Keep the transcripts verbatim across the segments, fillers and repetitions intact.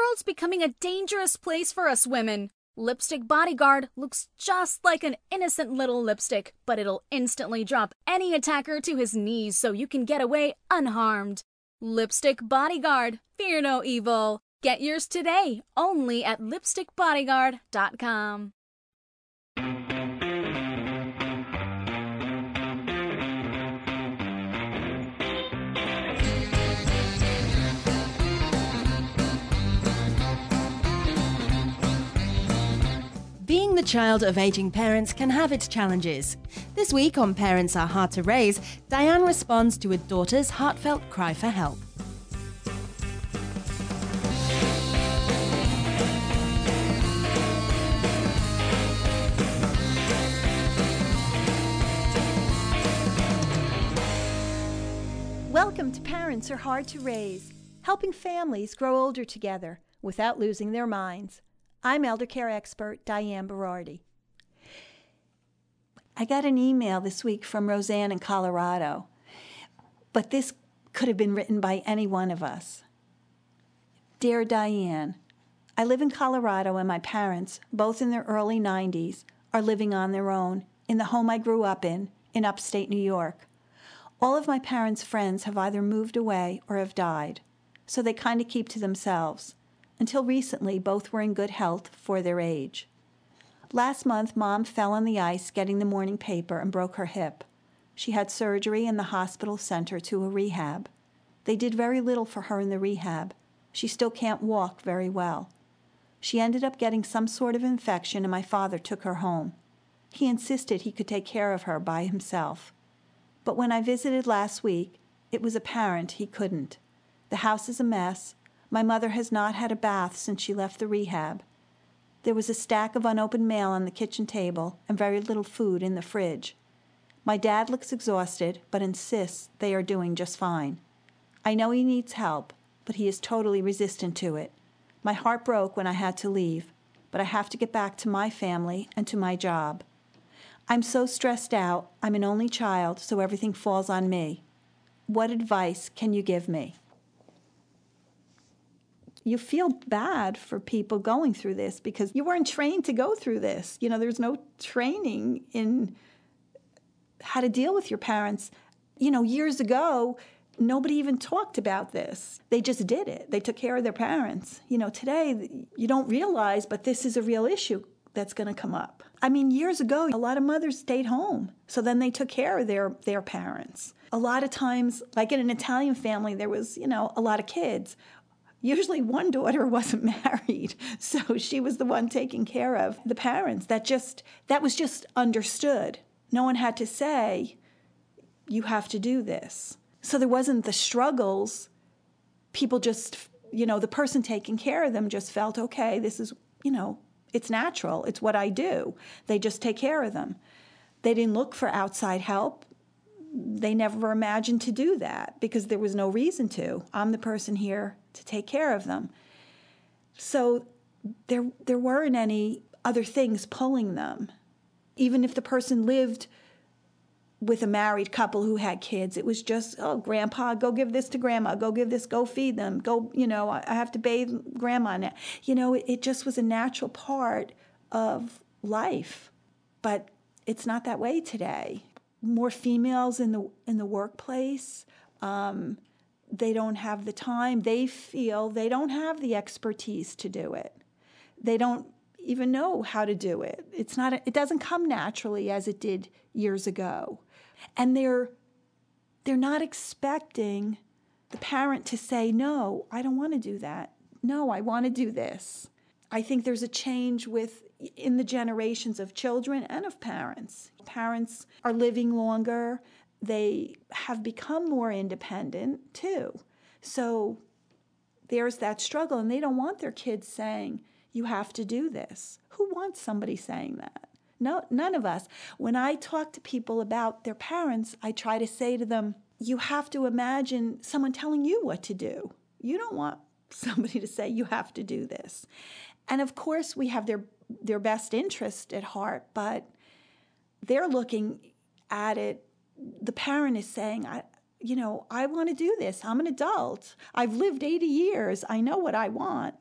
world's becoming a dangerous place for us women. Lipstick Bodyguard looks just like an innocent little lipstick, but it'll instantly drop any attacker to his knees so you can get away unharmed. Lipstick Bodyguard, fear no evil. Get yours today, only at lipstick bodyguard dot com. Being the child of aging parents can have its challenges. This week on Parents Are Hard to Raise, Diane responds to a daughter's heartfelt cry for help. Welcome to Parents Are Hard to Raise, helping families grow older together without losing their minds. I'm elder care expert Diane Berardi. I got an email this week from Roseanne in Colorado, but this could have been written by any one of us. Dear Diane, I live in Colorado and my parents, both in their early nineties, are living on their own in the home I grew up in, in upstate New York. All of my parents' friends have either moved away or have died, so they kind of keep to themselves. Until recently, both were in good health for their age. Last month, Mom fell on the ice getting the morning paper and broke her hip. She had surgery and the hospital sent her to a rehab. They did very little for her in the rehab. She still can't walk very well. She ended up getting some sort of infection and my father took her home. He insisted he could take care of her by himself. But when I visited last week, it was apparent he couldn't. The house is a mess. My mother has not had a bath since she left the rehab. There was a stack of unopened mail on the kitchen table and very little food in the fridge. My dad looks exhausted, but insists they are doing just fine. I know he needs help, but he is totally resistant to it. My heart broke when I had to leave, but I have to get back to my family and to my job. I'm so stressed out. I'm an only child, so everything falls on me. What advice can you give me? You feel bad for people going through this because you weren't trained to go through this. You know, there's no training in how to deal with your parents. You know, years ago, nobody even talked about this. They just did it. They took care of their parents. You know, today, you don't realize, but this is a real issue that's going to come up. I mean, years ago, a lot of mothers stayed home. So then they took care of their, their parents. A lot of times, like in an Italian family, there was, you know, a lot of kids. Usually one daughter wasn't married, so she was the one taking care of the parents. That just that was just understood. No one had to say, you have to do this. So there wasn't the struggles. People just, you know, the person taking care of them just felt, okay, this is, you know, it's natural. It's what I do. They just take care of them. They didn't look for outside help. They never imagined to do that because there was no reason to. I'm the person here to take care of them. So there there weren't any other things pulling them. Even if the person lived with a married couple who had kids, it was just, oh, grandpa, go give this to grandma, go give this, go feed them, go, you know, I have to bathe grandma now. You know, it, it just was a natural part of life. But it's not that way today. More females in the in the workplace. Um, they don't have the time. They feel they don't have the expertise to do it. They don't even know how to do it. It's not. It doesn't come naturally as it did years ago, and they're they're not expecting the parent to say, "No, I don't want to do that. No, I want to do this." I think there's a change with in the generations of children and of parents. Parents are living longer. They have become more independent, too. So there's that struggle, and they don't want their kids saying, you have to do this. Who wants somebody saying that? No, none of us. When I talk to people about their parents, I try to say to them, you have to imagine someone telling you what to do. You don't want somebody to say, you have to do this. And of course, we have their their best interest at heart, but they're looking at it. The parent is saying, I, you know, I want to do this. I'm an adult. I've lived eighty years. I know what I want.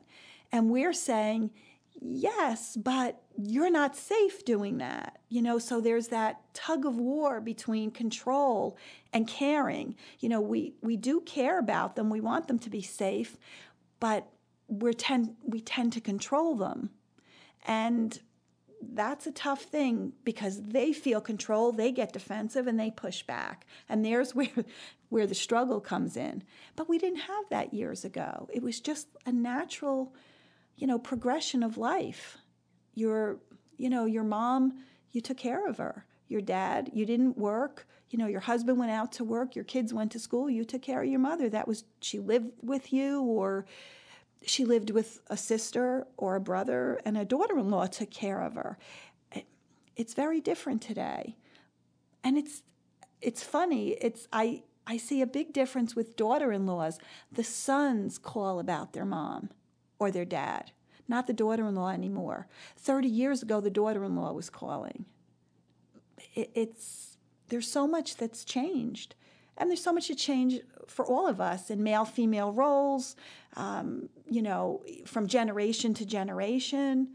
And we're saying, yes, but you're not safe doing that. You know, so there's that tug of war between control and caring. You know, we, we do care about them. We want them to be safe, but we're tend, we tend to control them. And that's a tough thing because they feel control, they get defensive, and they push back. And there's where, where the struggle comes in. But we didn't have that years ago. It was just a natural, you know, progression of life. Your, you know, your mom, you took care of her. Your dad, you didn't work. You know, your husband went out to work. Your kids went to school. You took care of your mother. That was, she lived with you, or she lived with a sister or a brother, and a daughter-in-law took care of her. It's very different today. And it's it's funny. It's I, I see a big difference with daughter-in-laws. The sons call about their mom or their dad, not the daughter-in-law anymore. thirty years ago, the daughter-in-law was calling. It, it's there's so much that's changed. And there's so much to change for all of us in male-female roles, um, you know, from generation to generation.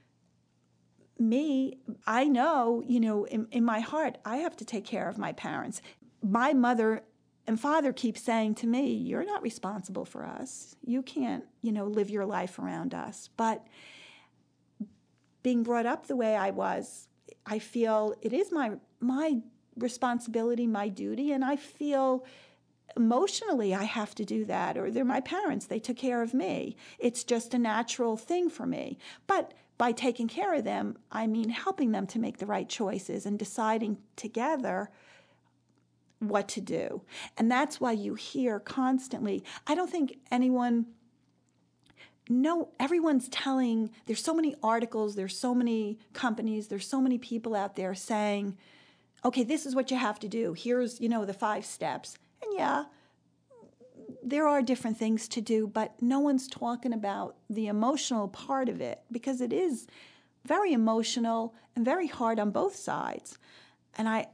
Me, I know, you know, in, in my heart, I have to take care of my parents. My mother and father keep saying to me, you're not responsible for us. You can't, you know, live your life around us. But being brought up the way I was, I feel it is my my responsibility, my duty, and I feel emotionally I have to do that, or they're my parents, they took care of me. It's just a natural thing for me. But by taking care of them, I mean helping them to make the right choices and deciding together what to do. And that's why you hear constantly, I don't think anyone, no, everyone's telling, there's so many articles, there's so many companies, there's so many people out there saying, okay, this is what you have to do. Here's, you know, the five steps. And yeah, there are different things to do, but no one's talking about the emotional part of it because it is very emotional and very hard on both sides. And I,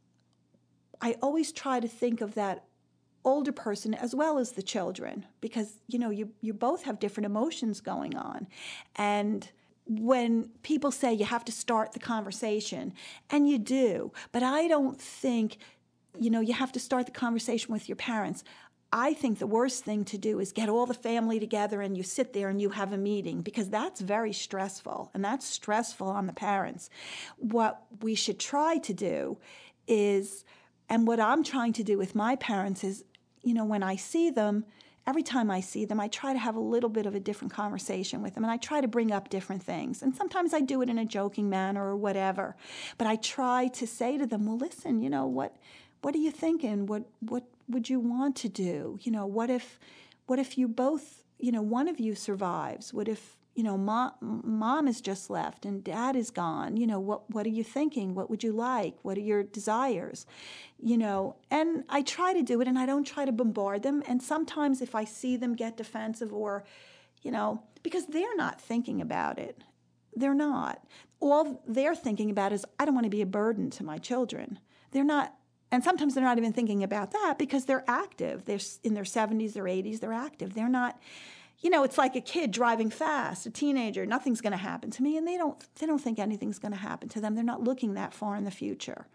I always try to think of that older person as well as the children because, you know, you, you both have different emotions going on. And when people say you have to start the conversation, and you do, but I don't think, you know, you have to start the conversation with your parents. I think the worst thing to do is get all the family together and you sit there and you have a meeting because that's very stressful, and that's stressful on the parents. What we should try to do is, and what I'm trying to do with my parents is, you know, when I see them, every time I see them, I try to have a little bit of a different conversation with them, and I try to bring up different things. And sometimes I do it in a joking manner or whatever, but I try to say to them, well, listen, you know, what what are you thinking? What what would you want to do? You know, what if what if you both, you know, one of you survives? What if, you know, mom, mom is just left and dad is gone? You know, what what are you thinking? What would you like? What are your desires? You know, and I try to do it, and I don't try to bombard them. And sometimes if I see them get defensive or, you know, because they're not thinking about it. They're not. All they're thinking about is, I don't want to be a burden to my children. They're not, and sometimes they're not even thinking about that because they're active. They're in their seventies, their eighties, they're active. They're not, you know, it's like a kid driving fast, a teenager, nothing's going to happen to me, and they don't they don't think anything's going to happen to them. They're not looking that far in the future.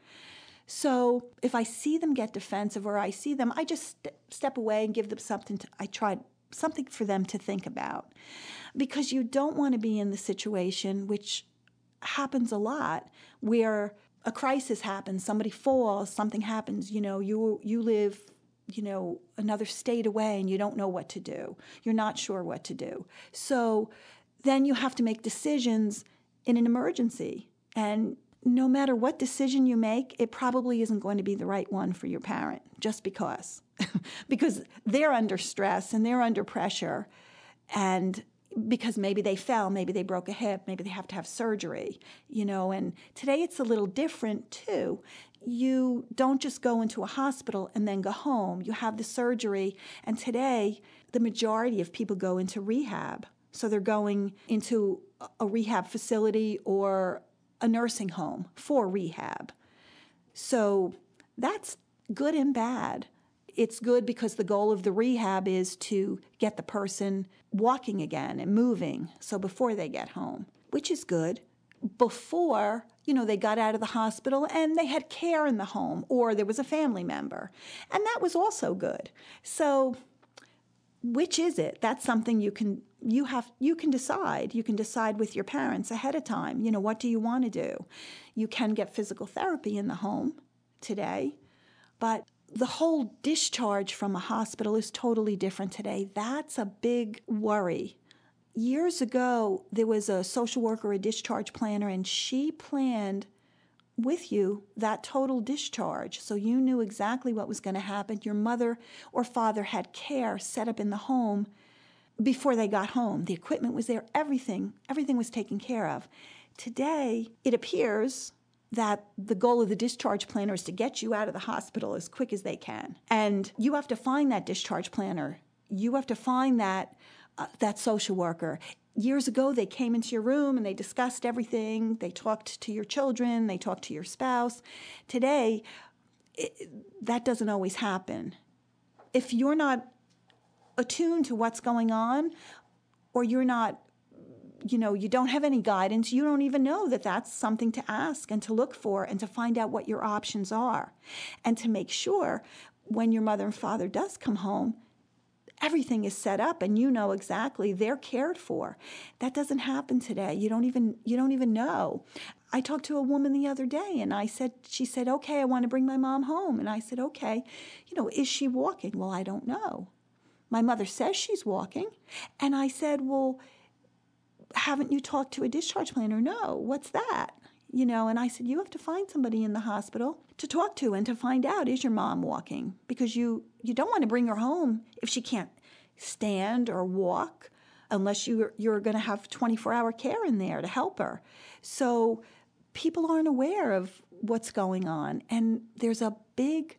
So if I see them get defensive or I see them, I just st- step away and give them something to, I try something for them to think about. Because you don't want to be in the situation, which happens a lot, where a crisis happens, somebody falls, something happens, you know, you you live, you know, another state away and you don't know what to do. You're not sure what to do. So then you have to make decisions in an emergency. And no matter what decision you make, it probably isn't going to be the right one for your parent, just because. Because they're under stress and they're under pressure. And because maybe they fell, maybe they broke a hip, maybe they have to have surgery, you know. And today it's a little different too. You don't just go into a hospital and then go home. You have the surgery. And today, the majority of people go into rehab. So they're going into a rehab facility or a nursing home for rehab. So that's good and bad. it's good because the goal of the rehab is to get the person walking again and moving, so before they get home, which is good. Before, you know, they got out of the hospital and they had care in the home, or there was a family member, and that was also good. So which is it? That's something you can you have you can decide. You can decide with your parents ahead of time. You know, what do you want to do? You can get physical therapy in the home today, but the whole discharge from a hospital is totally different today. That's a big worry. Years ago, there was a social worker, a discharge planner, and she planned with you that total discharge. So you knew exactly what was going to happen. Your mother or father had care set up in the home before they got home. The equipment was there, everything, everything was taken care of. Today, it appears that the goal of the discharge planner is to get you out of the hospital as quick as they can. And you have to find that discharge planner. You have to find that uh, that social worker. Years ago, they came into your room and they discussed everything. They talked to your children. They talked to your spouse. Today, it, that doesn't always happen. If you're not attuned to what's going on, or you're not, you know, you don't have any guidance, you don't even know that that's something to ask and to look for and to find out what your options are. And to make sure when your mother and father does come home, everything is set up and you know exactly they're cared for. That doesn't happen today. You don't even you don't even know. I talked to a woman the other day and I said, she said, okay, I want to bring my mom home. And I said, okay, you know, is she walking? Well, I don't know. My mother says she's walking. And I said, well, haven't you talked to a discharge planner? No. What's that? You know, and I said, you have to find somebody in the hospital to talk to and to find out, is your mom walking? Because you, you don't want to bring her home if she can't stand or walk, unless you, you're going to have twenty-four hour care in there to help her. So people aren't aware of what's going on. And there's a big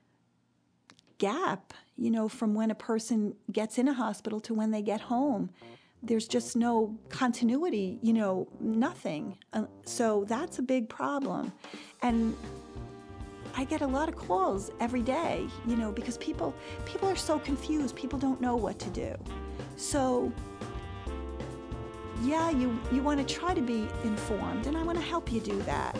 gap, you know, from when a person gets in a hospital to when they get home. There's just no continuity, you know, nothing. Uh, so that's a big problem. And I get a lot of calls every day, you know, because people people are so confused. People don't know what to do. So yeah, you, you want to try to be informed, and I want to help you do that.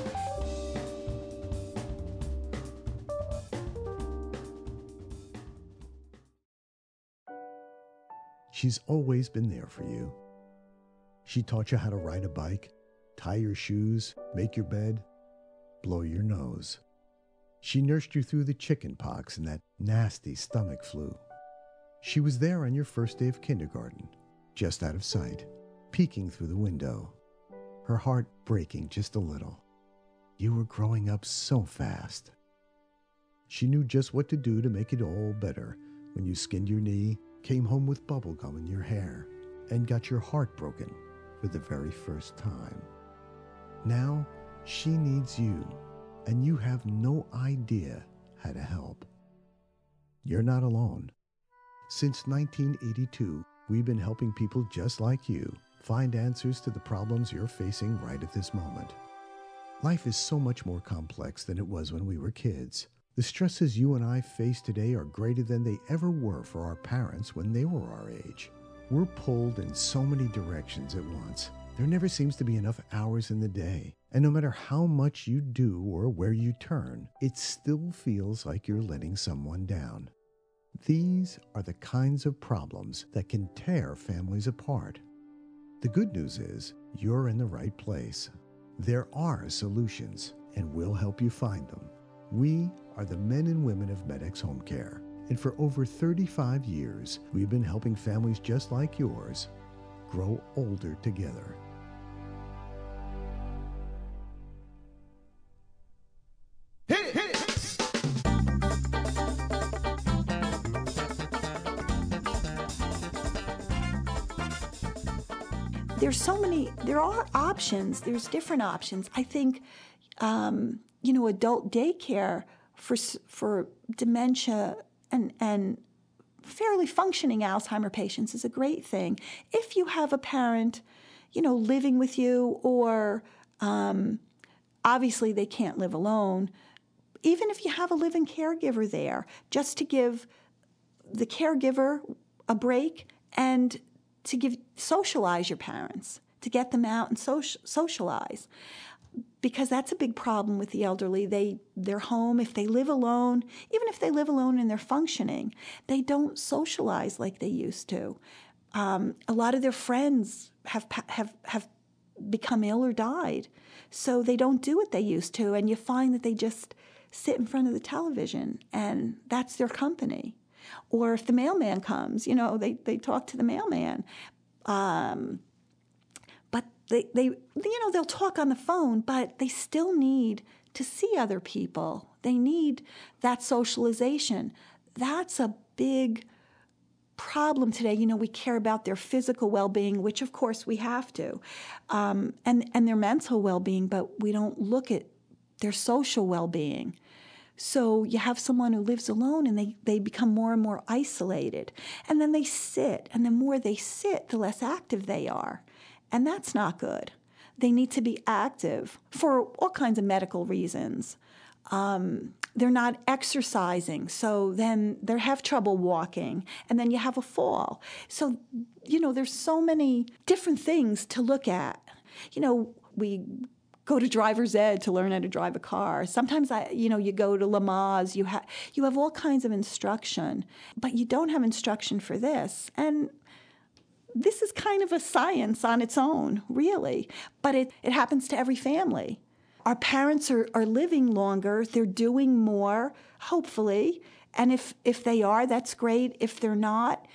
She's always been there for you. She taught you how to ride a bike, tie your shoes, make your bed, blow your nose. She nursed you through the chicken pox and that nasty stomach flu. She was there on your first day of kindergarten, just out of sight, peeking through the window, her heart breaking just a little. You were growing up so fast. She knew just what to do to make it all better when you skinned your knee, came home with bubble gum in your hair, and got your heart broken for the very first time. Now, she needs you, and you have no idea how to help. You're not alone. Since nineteen eighty-two, we've been helping people just like you find answers to the problems you're facing right at this moment. Life is so much more complex than it was when we were kids. The stresses you and I face today are greater than they ever were for our parents when they were our age. We're pulled in so many directions at once. There never seems to be enough hours in the day. And no matter how much you do or where you turn, it still feels like you're letting someone down. These are the kinds of problems that can tear families apart. The good news is you're in the right place. There are solutions, and we'll help you find them. We are the men and women of Med-X Home Care, and for over thirty-five years, we've been helping families just like yours grow older together. Hit it, hit it. There's so many, there are options. There's different options. I think, um, you know, adult daycare for for dementia and, and fairly functioning Alzheimer patients is a great thing. If you have a parent, you know, living with you, or um, obviously they can't live alone, even if you have a living caregiver there, just to give the caregiver a break and to give socialize your parents, to get them out and social, socialize. Because that's a big problem with the elderly. They, they're home. If they live alone, even if they live alone and they're functioning, they don't socialize like they used to. Um, a lot of their friends have have have become ill or died, so they don't do what they used to, and you find that they just sit in front of the television, and that's their company. Or if the mailman comes, you know, they, they talk to the mailman. Um, but they, they, you know, they'll talk on the phone, but they still need to see other people. They need that socialization. That's a big problem today. You know, we care about their physical well-being, which of course we have to, um, and, and their mental well-being, but we don't look at their social well-being. So you have someone who lives alone and they, they become more and more isolated. And then they sit, and the more they sit, the less active they are. And that's not good. They need to be active for all kinds of medical reasons. Um, they're not exercising, so then they have trouble walking, and then you have a fall. So, you know, there's so many different things to look at. You know, we go to driver's ed to learn how to drive a car. Sometimes, I, you know, you go to Lamaze, you, ha- you have all kinds of instruction, but you don't have instruction for this. And this is kind of a science on its own, really, but it, it happens to every family. Our parents are, are living longer, they're doing more, hopefully, and if, if they are, that's great. If they're not,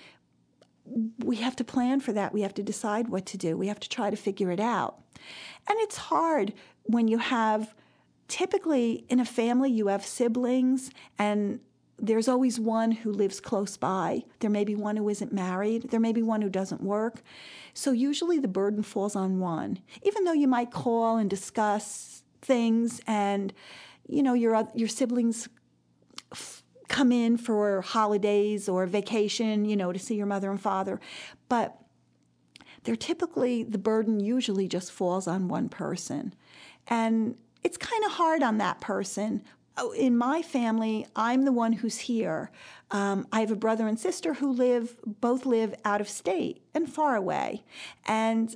we have to plan for that. We have to decide what to do. We have to try to figure it out. And it's hard when you have, typically in a family, you have siblings, and there's always one who lives close by. There may be one who isn't married. There may be one who doesn't work. So usually the burden falls on one, even though you might call and discuss things, and, you know, your your siblings f- come in for holidays or vacation, you know, to see your mother and father. But they're typically, the burden usually just falls on one person. And it's kind of hard on that person. In my family, I'm the one who's here. Um, I have a brother and sister who live, both live out of state and far away. And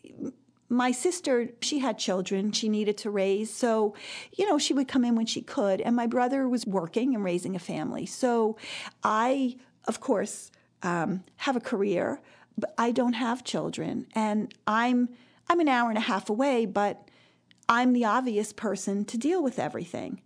my sister, she had children she needed to raise. So, you know, she would come in when she could. And my brother was working and raising a family. So I, of course, um, have a career, but I don't have children. And I'm I'm an hour and a half away, but I'm the obvious person to deal with everything.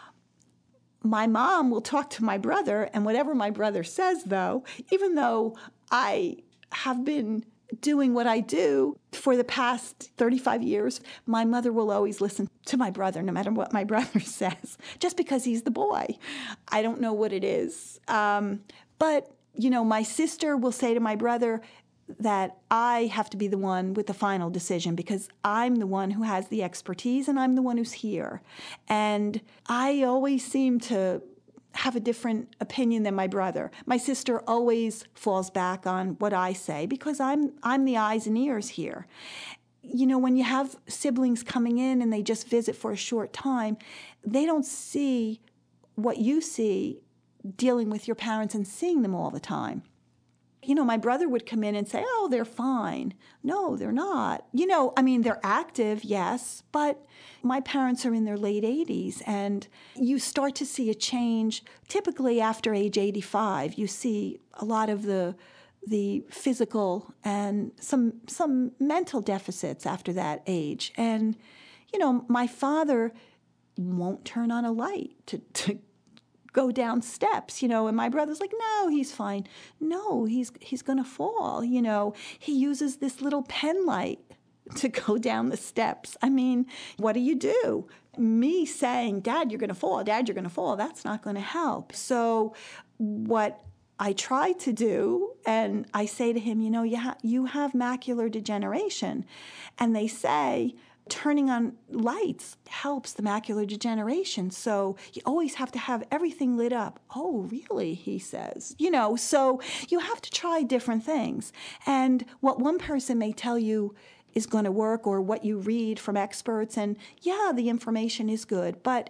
My mom will talk to my brother, and whatever my brother says, though, even though I have been doing what I do for the past thirty-five years, my mother will always listen to my brother, no matter what my brother says, just because he's the boy. I don't know what it is. Um, but, you know, my sister will say to my brother that I have to be the one with the final decision because I'm the one who has the expertise and I'm the one who's here. And I always seem to have a different opinion than my brother. My sister always falls back on what I say because I'm I'm the eyes and ears here. You know, when you have siblings coming in and they just visit for a short time, they don't see what you see dealing with your parents and seeing them all the time. You know, my brother would come in and say, oh, they're fine. No, they're not. You know, I mean, they're active, yes, but my parents are in their late eighties, and you start to see a change. Typically after age eighty-five, you see a lot of the the physical and some some mental deficits after that age. And, you know, my father won't turn on a light to, to go down steps, you know, and my brother's like, no, he's fine. No, he's he's going to fall, you know. He uses this little pen light to go down the steps. I mean, what do you do? Me saying, Dad, you're going to fall, Dad, you're going to fall, that's not going to help. So what I try to do, and I say to him, you know, you, ha- you have macular degeneration. And they say, turning on lights helps the macular degeneration. So you always have to have everything lit up. Oh, really? He says. You know, so you have to try different things. And what one person may tell you is going to work, or what you read from experts, and yeah, the information is good. But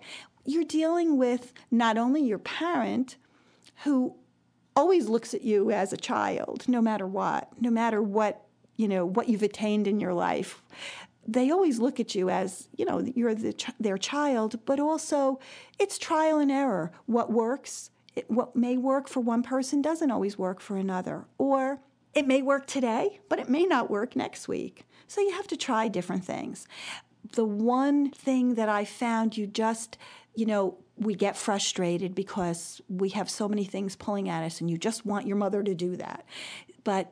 you're dealing with not only your parent, who always looks at you as a child, no matter what, no matter what, you know, what you've attained in your life. They always look at you as, you know, you're the ch- their child, but also it's trial and error. What works, it, what may work for one person doesn't always work for another. Or it may work today, but it may not work next week. So you have to try different things. The one thing that I found, you just, you know, we get frustrated because we have so many things pulling at us and you just want your mother to do that. But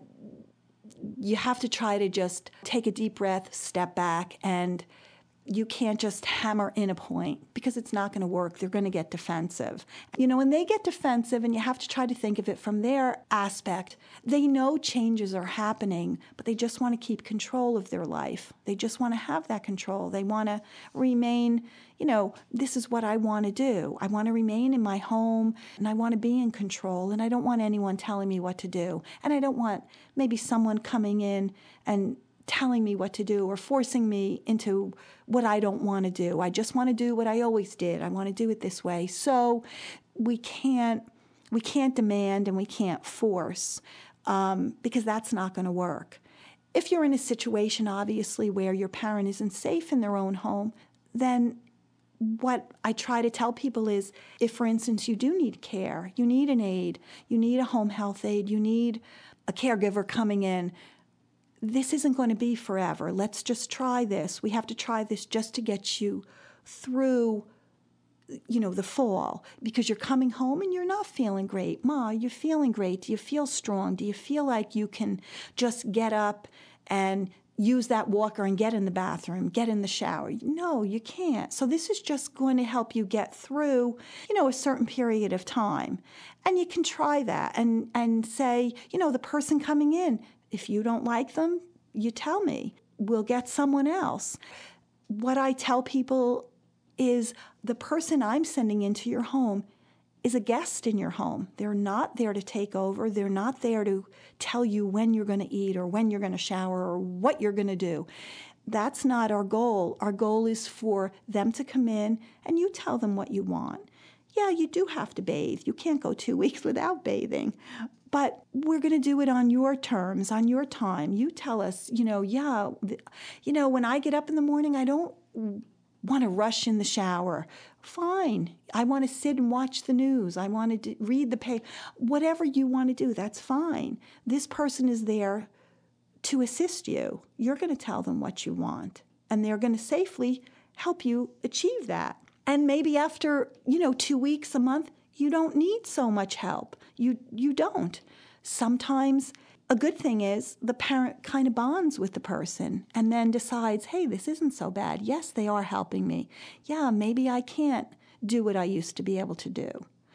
you have to try to just take a deep breath, step back, and you can't just hammer in a point because it's not going to work. They're going to get defensive. You know, when they get defensive, and you have to try to think of it from their aspect, they know changes are happening, but they just want to keep control of their life. They just want to have that control. They want to remain, you know, this is what I want to do. I want to remain in my home, and I want to be in control, and I don't want anyone telling me what to do. And I don't want maybe someone coming in and telling me what to do or forcing me into what I don't want to do. I just want to do what I always did. I want to do it this way. So we can't we can't demand and we can't force um, because that's not going to work. If you're in a situation, obviously, where your parent isn't safe in their own home, then what I try to tell people is, if, for instance, you do need care, you need an aide, you need a home health aide, you need a caregiver coming in, this isn't going to be forever. Let's just try this. We have to try this just to get you through, you know, the fall, because you're coming home and you're not feeling great. Ma, you're feeling great. Do you feel strong? Do you feel like you can just get up and use that walker and get in the bathroom, get in the shower? No, you can't. So this is just going to help you get through, you know, a certain period of time. And you can try that and, and say, you know, the person coming in, if you don't like them, you tell me. We'll get someone else. What I tell people is the person I'm sending into your home is a guest in your home. They're not there to take over. They're not there to tell you when you're going to eat or when you're going to shower or what you're going to do. That's not our goal. Our goal is for them to come in and you tell them what you want. Yeah, you do have to bathe. You can't go two weeks without bathing. But we're going to do it on your terms, on your time. You tell us, you know, yeah, you know, when I get up in the morning, I don't want to rush in the shower. Fine. I want to sit and watch the news. I want to read the paper. Whatever you want to do, that's fine. This person is there to assist you. You're going to tell them what you want, and they're going to safely help you achieve that. And maybe after, you know, two weeks, a month, you don't need so much help. You you don't. Sometimes a good thing is the parent kind of bonds with the person and then decides, hey, this isn't so bad. Yes, they are helping me. Yeah, maybe I can't do what I used to be able to do.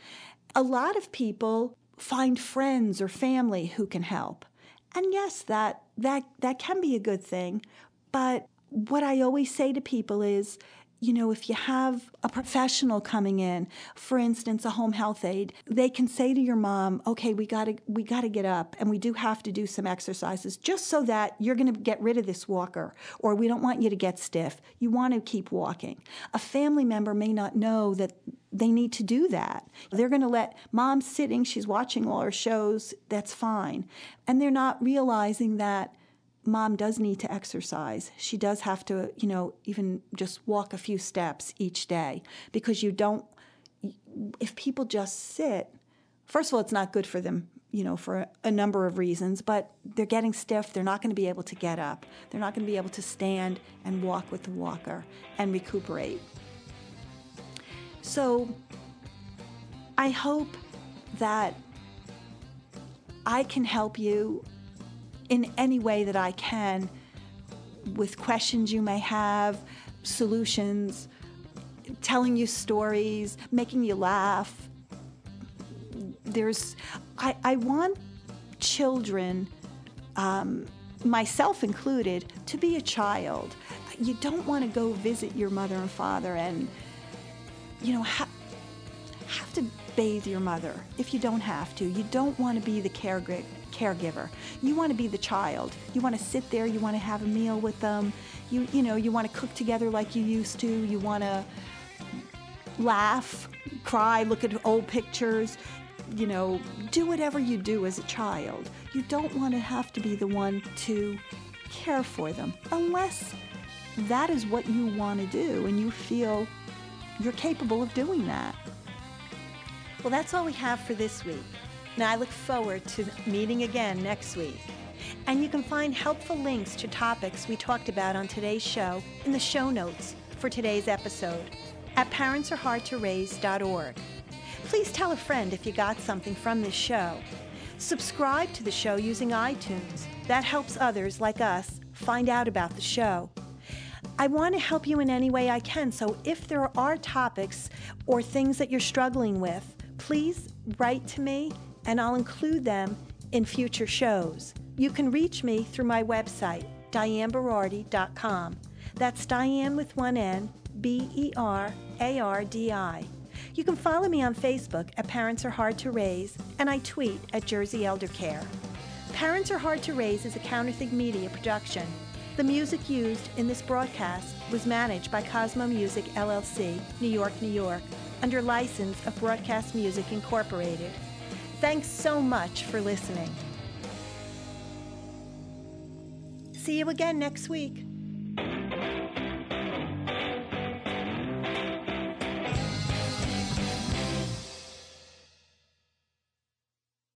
A lot of people find friends or family who can help. And yes, that that that can be a good thing. But what I always say to people is, you know, if you have a professional coming in, for instance, a home health aide, they can say to your mom, okay, we gotta, we gotta get up and we do have to do some exercises just so that you're going to get rid of this walker, or we don't want you to get stiff. You want to keep walking. A family member may not know that they need to do that. They're going to let mom sitting, she's watching all her shows, that's fine. And they're not realizing that mom does need to exercise. She does have to, you know, even just walk a few steps each day, because you don't, if people just sit, first of all, it's not good for them, you know, for a number of reasons, but they're getting stiff. They're not going to be able to get up. They're not going to be able to stand and walk with the walker and recuperate. So I hope that I can help you in any way that I can, with questions you may have, solutions, telling you stories, making you laugh. There's, I, I want children, um, myself included, to be a child. You don't want to go visit your mother and father and, you know, ha- have to bathe your mother if you don't have to. You don't want to be the caregiver. caregiver. You want to be the child. You want to sit there, you want to have a meal with them. You you know, you want to cook together like you used to. You want to laugh, cry, look at old pictures, you know, do whatever you do as a child. You don't want to have to be the one to care for them unless that is what you want to do and you feel you're capable of doing that. Well, that's all we have for this week. Now, I look forward to meeting again next week. And you can find helpful links to topics we talked about on today's show in the show notes for today's episode at parents are hard to raise dot org. Please tell a friend if you got something from this show. Subscribe to the show using iTunes. That helps others like us find out about the show. I want to help you in any way I can, so if there are topics or things that you're struggling with, please write to me and I'll include them in future shows. You can reach me through my website, Diane Berardi dot com. That's Diane with one N, B E R A R D I. You can follow me on Facebook at Parents Are Hard to Raise, and I tweet at Jersey Elder Care. Parents Are Hard to Raise is a Counterthink Media production. The music used in this broadcast was managed by Cosmo Music, L L C, New York, New York, under license of Broadcast Music, Incorporated. Thanks so much for listening. See you again next week.